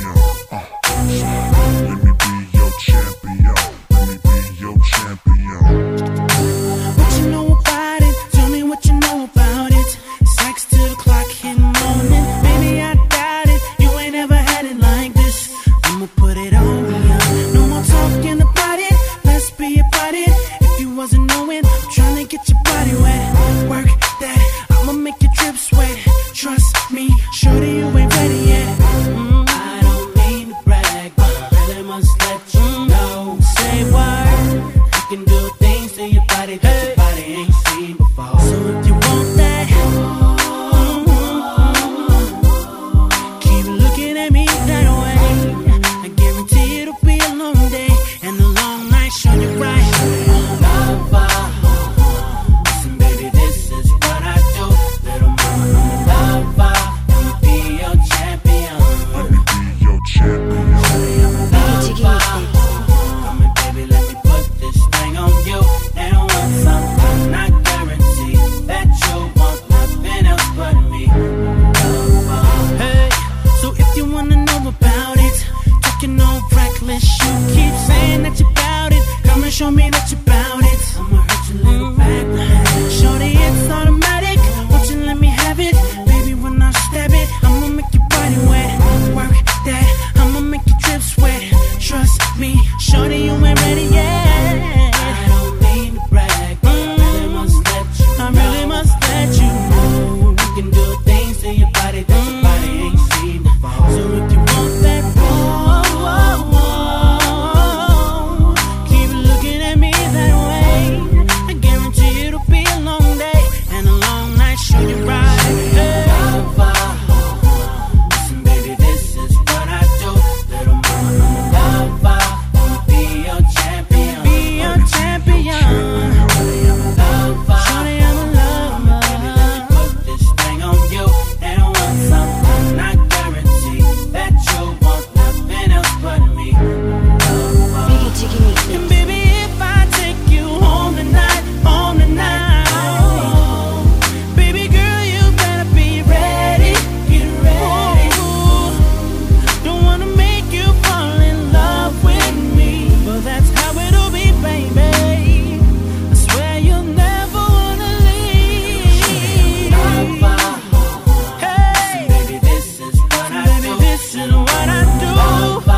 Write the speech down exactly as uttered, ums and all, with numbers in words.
Uh, let me be your champion. Let me be your champion. What you know about it? Tell me what you know about it. Sex till the clock hit morning. Baby, I doubt it. You ain't ever had it like this. I'ma put it on you. No more talking about it. Let's be about it. If you wasn't knowing, I'm trying to get your body wet. Work that. I'ma make you drip sweat. Trust me, shorty, you ain't ready yet. Mm. I don't mean to brag, but I really must let you know. Say word. You can do things to your body that your body ain't seen before. So if you want that, mm-hmm, keep looking at me that way. I guarantee it'll be a long day and a long night. Show you right. Lover, listen, baby, this is what I do. Little mama, I'm a lover. Let me be your champion. Let me be your champion. Come and baby, let me put this thing on you. And want something, I guarantee that you want nothing else but me. Hey, so if you wanna know about it, talking all reckless, you keep saying that you bout it. Come and show me that you bout it. I'ma hurt your little back. Shorty, it's automatic. Won't you let me have it? Baby, when I stab it, I'ma make your body wet. Work that, I'ma make you drip sweat. Trust me, shorty, you ain't ready yet. I don't mean to brag, but I really must let you know. I really must let you know. You can do things to your body that your body ain't seen before. So if you want that, whoa, whoa, whoa, keep looking at me that way. I guarantee it'll be a long day and a long night. Show you right. Hey. Listen, baby, this is what I do. Little mama, I'm a lover. Let me be your champion. Be your champion. Shorty, I'm a lover. Shorty, I'm a lover. Baby, let me put this thing on you. And want something, I guarantee that you want nothing else but me. And baby, if I take you home tonight, home tonight, baby girl, you better be ready. Get ready. Ooh, don't wanna make you fall in love with me, but that's how it'll be, baby. I swear you'll never wanna leave. Hey, baby, this is what I do. Baby, this is what I do.